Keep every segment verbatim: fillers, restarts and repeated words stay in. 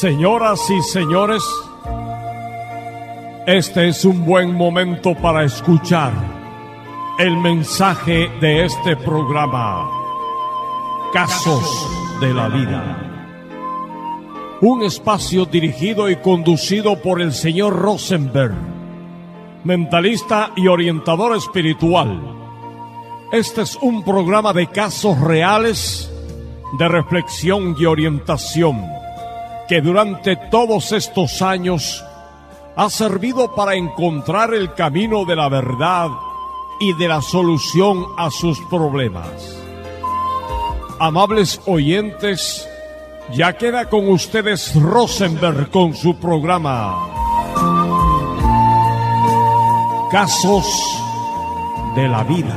Señoras y señores, este es un buen momento para escuchar el mensaje de este programa, Casos de la Vida. Un espacio dirigido y conducido por el señor Rosenberg, mentalista y orientador espiritual. Este es un programa de casos reales, de reflexión y orientación, que durante todos estos años ha servido para encontrar el camino de la verdad y de la solución a sus problemas. Amables oyentes, ya queda con ustedes Rosenberg con su programa Casos de la Vida.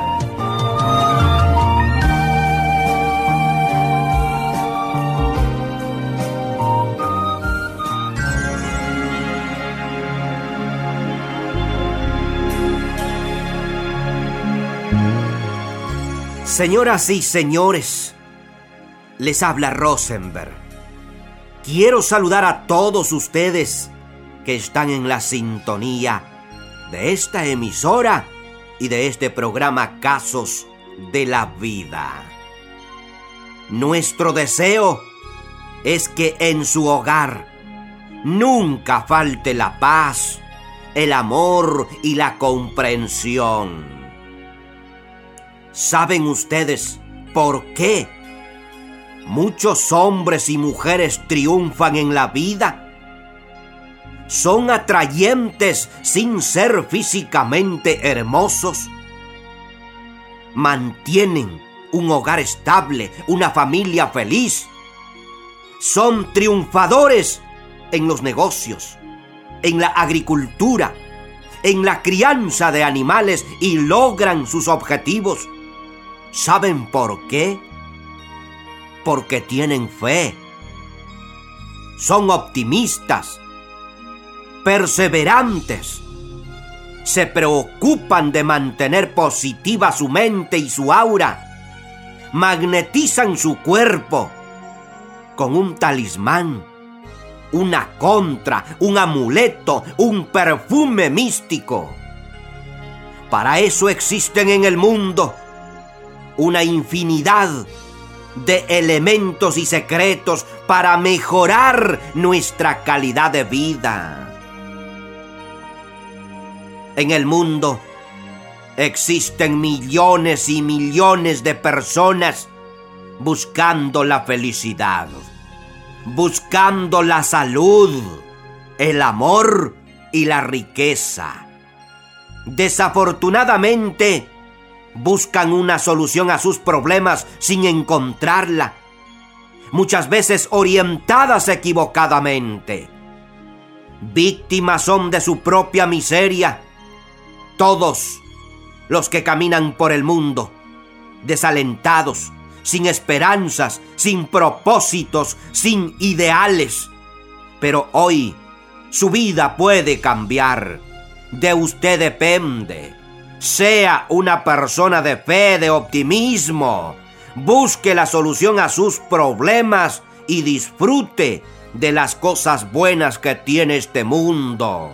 Señoras y señores, les habla Rosenberg. Quiero saludar a todos ustedes que están en la sintonía de esta emisora y de este programa Casos de la Vida. Nuestro deseo es que en su hogar nunca falte la paz, el amor y la comprensión. ¿Saben ustedes por qué muchos hombres y mujeres triunfan en la vida? Son atrayentes sin ser físicamente hermosos. Mantienen un hogar estable, una familia feliz. Son triunfadores en los negocios, en la agricultura, en la crianza de animales y logran sus objetivos. ¿Saben por qué? Porque tienen fe. Son optimistas, perseverantes. Se preocupan de mantener positiva su mente y su aura. Magnetizan su cuerpo con un talismán, una contra, un amuleto, un perfume místico. Para eso existen en el mundo una infinidad de elementos y secretos para mejorar nuestra calidad de vida. En el mundo existen millones y millones de personas buscando la felicidad, buscando la salud, el amor y la riqueza. Desafortunadamente, buscan una solución a sus problemas sin encontrarla, muchas veces orientadas equivocadamente. Víctimas son de su propia miseria. Todos los que caminan por el mundo, desalentados, sin esperanzas, sin propósitos, sin ideales. Pero hoy su vida puede cambiar. De usted depende. Sea una persona de fe, de optimismo. Busque la solución a sus problemas y disfrute de las cosas buenas que tiene este mundo.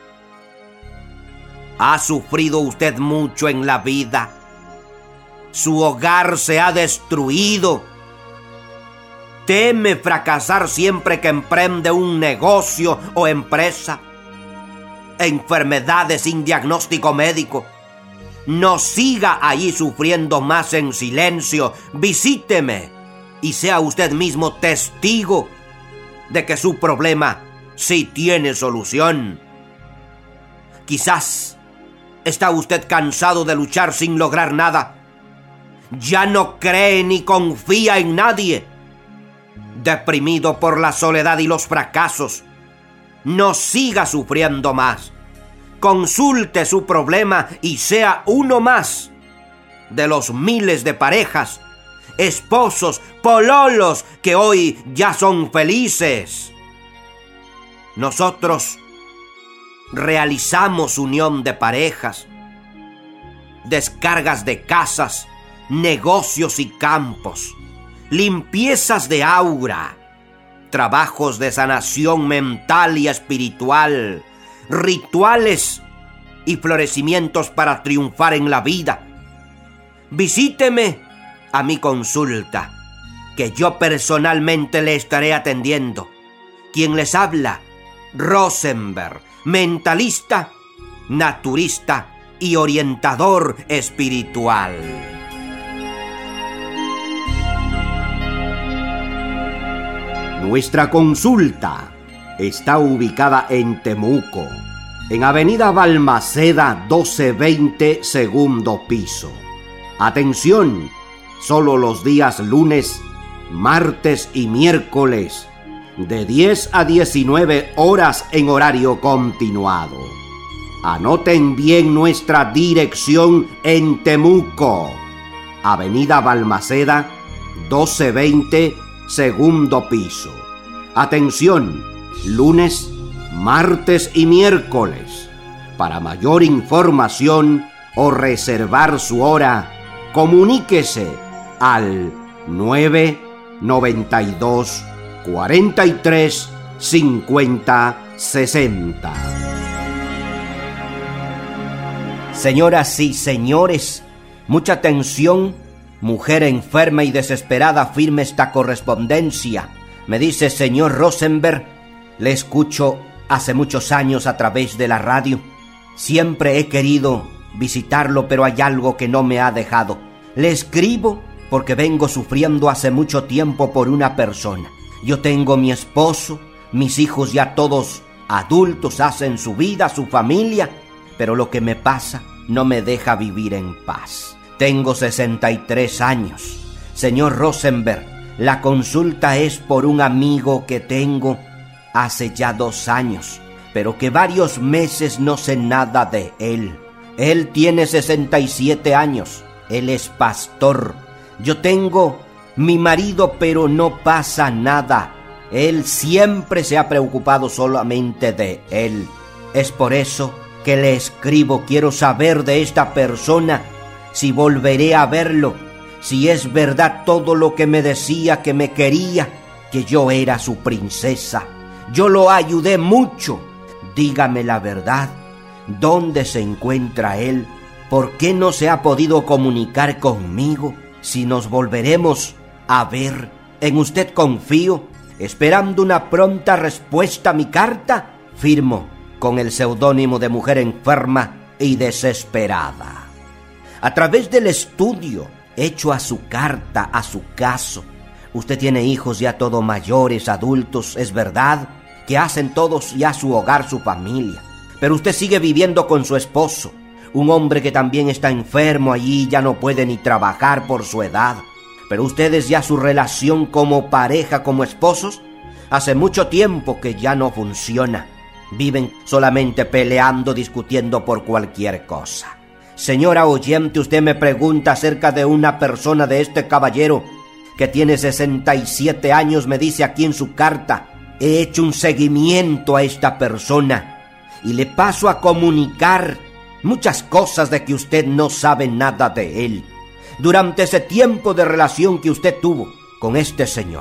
¿Ha sufrido usted mucho en la vida? ¿Su hogar se ha destruido? ¿Teme fracasar siempre que emprende un negocio o empresa? ¿Enfermedades sin diagnóstico médico? No siga ahí sufriendo más en silencio. Visíteme y sea usted mismo testigo de que su problema sí tiene solución. Quizás está usted cansado de luchar sin lograr nada. Ya no cree ni confía en nadie. Deprimido por la soledad y los fracasos. No siga sufriendo más. Consulte su problema y sea uno más de los miles de parejas, esposos, pololos que hoy ya son felices. Nosotros realizamos unión de parejas, descargas de casas, negocios y campos, limpiezas de aura, trabajos de sanación mental y espiritual, rituales y florecimientos para triunfar en la vida. Visíteme a mi consulta, que yo personalmente le estaré atendiendo. Quien les habla, Rosenberg, mentalista, naturista y orientador espiritual. Nuestra consulta está ubicada en Temuco, en Avenida Balmaceda doce veinte, segundo piso. Atención, solo los días lunes, martes y miércoles, de diez a diecinueve horas en horario continuado. Anoten bien nuestra dirección en Temuco, Avenida Balmaceda doce veinte, segundo piso. Atención, lunes, martes y miércoles. Para mayor información o reservar su hora, comuníquese al nueve noventa y dos, cuarenta y tres, cincuenta, sesenta. Señoras y señores, mucha atención. Mujer enferma y desesperada, firme esta correspondencia. Me dice: señor Rosenberg, le escucho hace muchos años a través de la radio. Siempre he querido visitarlo, pero hay algo que no me ha dejado. Le escribo porque vengo sufriendo hace mucho tiempo por una persona. Yo tengo mi esposo, mis hijos ya todos adultos, hacen su vida, su familia, pero lo que me pasa no me deja vivir en paz. Tengo sesenta y tres años. Señor Rosenberg, la consulta es por un amigo que tengo hace ya dos años, pero que varios meses no sé nada de él. Él tiene sesenta y siete años. Él es pastor. Yo tengo mi marido, pero no pasa nada. Él siempre se ha preocupado solamente de él. Es por eso que le escribo. Quiero saber de esta persona, si volveré a verlo, si es verdad todo lo que me decía, que me quería, que yo era su princesa. Yo lo ayudé mucho. Dígame la verdad. ¿Dónde se encuentra él? ¿Por qué no se ha podido comunicar conmigo? Si nos volveremos a ver, en usted confío, esperando una pronta respuesta a mi carta. Firmo con el seudónimo de Mujer Enferma y Desesperada. A través del estudio hecho a su carta, a su caso, usted tiene hijos ya todos mayores, adultos, es verdad, que hacen todos ya su hogar, su familia, pero usted sigue viviendo con su esposo, un hombre que también está enfermo allí, ya no puede ni trabajar por su edad, pero ustedes ya su relación como pareja, como esposos, hace mucho tiempo que ya no funciona, viven solamente peleando, discutiendo por cualquier cosa. Señora oyente, usted me pregunta acerca de una persona, de este caballero que tiene sesenta y siete años, me dice aquí en su carta. He hecho un seguimiento a esta persona y le paso a comunicar muchas cosas de que usted no sabe nada de él. Durante ese tiempo de relación que usted tuvo con este señor,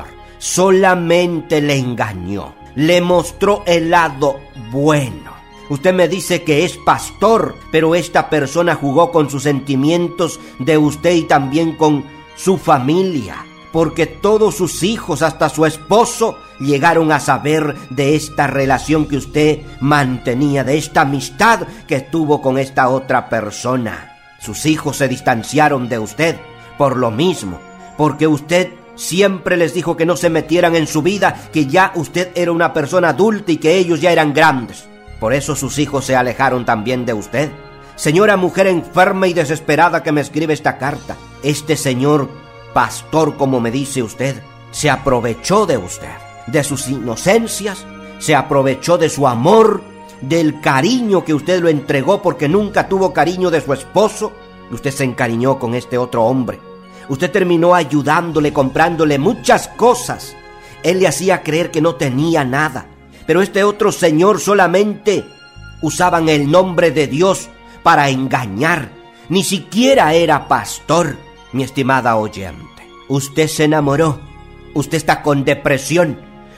solamente le engañó, le mostró el lado bueno. Usted me dice que es pastor, pero esta persona jugó con sus sentimientos de usted y también con su familia, porque todos sus hijos, hasta su esposo, llegaron a saber de esta relación que usted mantenía, de esta amistad que tuvo con esta otra persona. Sus hijos se distanciaron de usted por lo mismo, porque usted siempre les dijo que no se metieran en su vida, que ya usted era una persona adulta y que ellos ya eran grandes. Por eso sus hijos se alejaron también de usted. Señora mujer enferma y desesperada que me escribe esta carta, este señor pastor, como me dice usted, se aprovechó de usted, de sus inocencias, se aprovechó de su amor, del cariño que usted lo entregó, porque nunca tuvo cariño de su esposo. Usted se encariñó con este otro hombre. Usted terminó ayudándole, comprándole muchas cosas. Él le hacía creer que no tenía nada. Pero este otro señor solamente usaban el nombre de Dios para engañar. Ni siquiera era pastor, mi estimada oyente. Usted se enamoró. Usted está con depresión.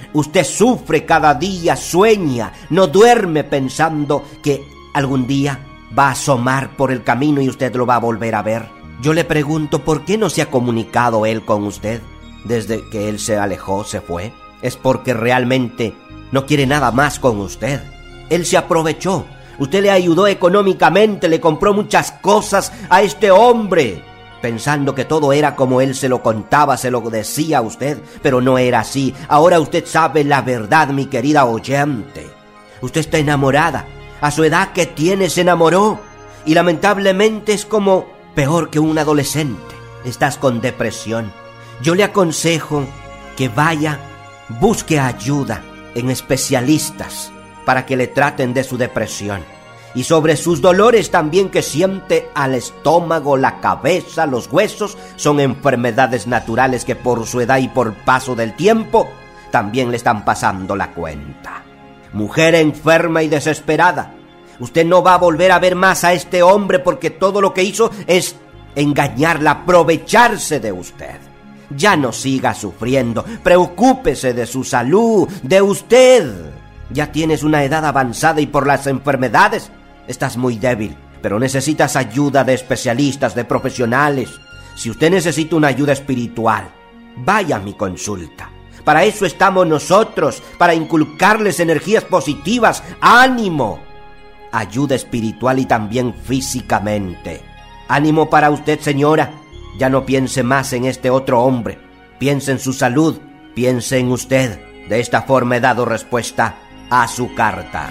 Usted sufre cada día, sueña, no duerme pensando que algún día va a asomar por el camino y usted lo va a volver a ver. Yo le pregunto, ¿por qué no se ha comunicado él con usted desde que él se alejó, se fue? Es porque realmente no quiere nada más con usted. Él se aprovechó. Usted le ayudó económicamente, le compró muchas cosas a este hombre, pensando que todo era como él se lo contaba, se lo decía a usted, pero no era así. Ahora usted sabe la verdad, mi querida oyente. Usted está enamorada. A su edad que tiene se enamoró y lamentablemente es como peor que un adolescente. Estás con depresión. Yo le aconsejo que vaya, busque ayuda en especialistas para que le traten de su depresión. Y sobre sus dolores también que siente al estómago, la cabeza, los huesos, son enfermedades naturales que por su edad y por paso del tiempo también le están pasando la cuenta. Mujer enferma y desesperada, usted no va a volver a ver más a este hombre porque todo lo que hizo es engañarla, aprovecharse de usted. Ya no siga sufriendo, preocúpese de su salud, de usted. Ya tienes una edad avanzada y por las enfermedades estás muy débil, pero necesitas ayuda de especialistas, de profesionales. Si usted necesita una ayuda espiritual, vaya a mi consulta. Para eso estamos nosotros, para inculcarles energías positivas, ánimo, ayuda espiritual y también físicamente. Ánimo para usted, señora. Ya no piense más en este otro hombre. Piense en su salud, piense en usted. De esta forma he dado respuesta a su carta.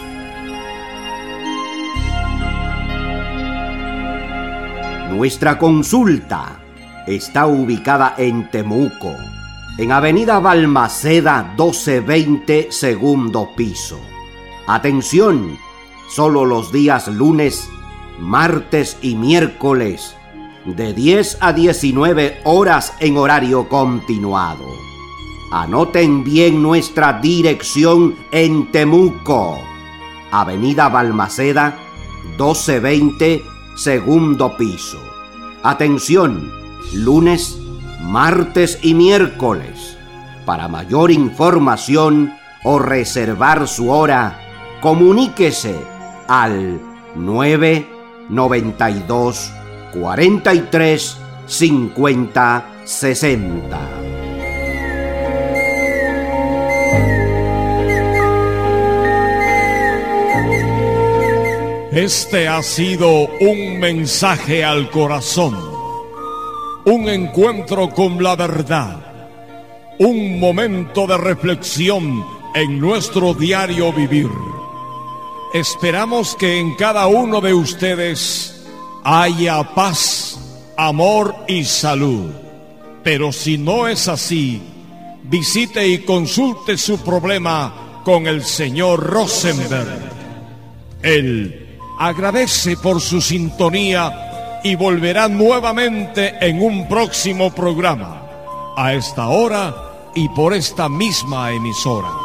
Nuestra consulta está ubicada en Temuco, en Avenida Balmaceda doce veinte, segundo piso. Atención, solo los días lunes, martes y miércoles, de diez a diecinueve horas en horario continuado. Anoten bien nuestra dirección en Temuco, Avenida Balmaceda doce veinte, segundo piso. Atención, lunes, martes y miércoles. Para mayor información o reservar su hora, comuníquese al nueve noventa y dos, cuarenta y tres, cincuenta, sesenta. Este ha sido un mensaje al corazón, un encuentro con la verdad, un momento de reflexión en nuestro diario vivir. Esperamos que en cada uno de ustedes haya paz, amor y salud. Pero si no es así, visite y consulte su problema con el señor Rosenberg. Él agradece por su sintonía y volverá nuevamente en un próximo programa, a esta hora y por esta misma emisora.